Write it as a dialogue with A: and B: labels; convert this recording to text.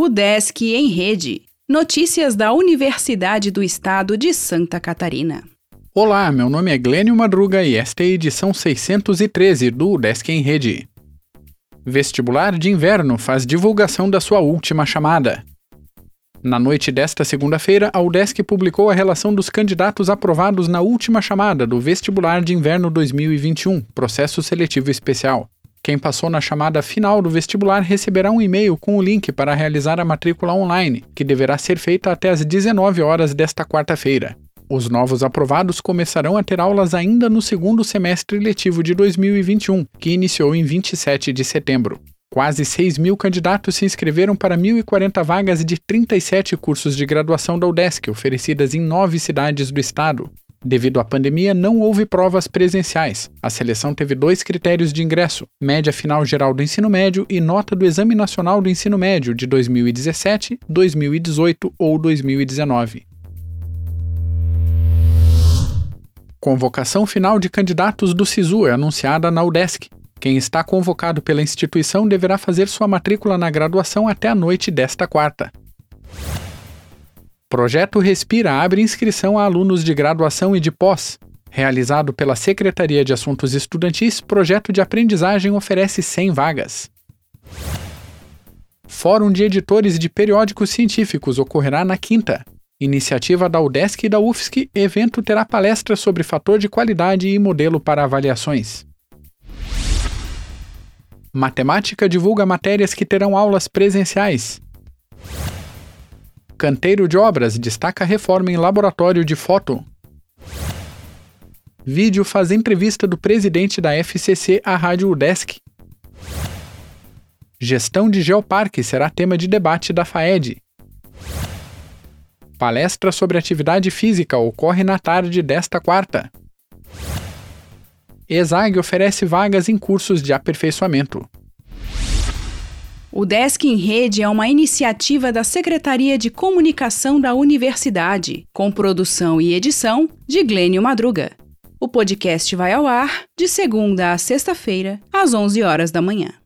A: UDESC em Rede. Notícias da Universidade do Estado de Santa Catarina.
B: Olá, meu nome é Glênio Madruga e esta é a edição 613 do UDESC em Rede. Vestibular de Inverno faz divulgação da sua última chamada. Na noite desta segunda-feira, a UDESC publicou a relação dos candidatos aprovados na última chamada do Vestibular de Inverno 2021, processo seletivo especial. Quem passou na chamada final do vestibular receberá um e-mail com o link para realizar a matrícula online, que deverá ser feita até às 19 horas desta quarta-feira. Os novos aprovados começarão a ter aulas ainda no segundo semestre letivo de 2021, que iniciou em 27 de setembro. Quase 6.000 candidatos se inscreveram para 1.040 vagas de 37 cursos de graduação da UDESC, oferecidas em 9 cidades do estado. Devido à pandemia, não houve provas presenciais. A seleção teve 2 critérios de ingresso: média final geral do ensino médio e nota do Exame Nacional do Ensino Médio de 2017, 2018 ou 2019. Convocação final de candidatos do SISU é anunciada na UDESC. Quem está convocado pela instituição deverá fazer sua matrícula na graduação até a noite desta quarta. Projeto Respira abre inscrição a alunos de graduação e de pós. Realizado pela Secretaria de Assuntos Estudantis, projeto de aprendizagem oferece 100 vagas. Fórum de Editores de Periódicos Científicos ocorrerá na quinta. Iniciativa da UDESC e da UFSC, evento terá palestra sobre fator de qualidade e modelo para avaliações. Matemática divulga matérias que terão aulas presenciais. Canteiro de Obras destaca reforma em laboratório de foto. Vídeo faz entrevista do presidente da FCC à Rádio UDESC. Gestão de Geoparque será tema de debate da FAED. Palestra sobre atividade física ocorre na tarde desta quarta. ESAG oferece vagas em cursos de aperfeiçoamento.
A: O UDESC em Rede é uma iniciativa da Secretaria de Comunicação da Universidade, com produção e edição de Glênio Madruga. O podcast vai ao ar de segunda a sexta-feira, às 11 horas da manhã.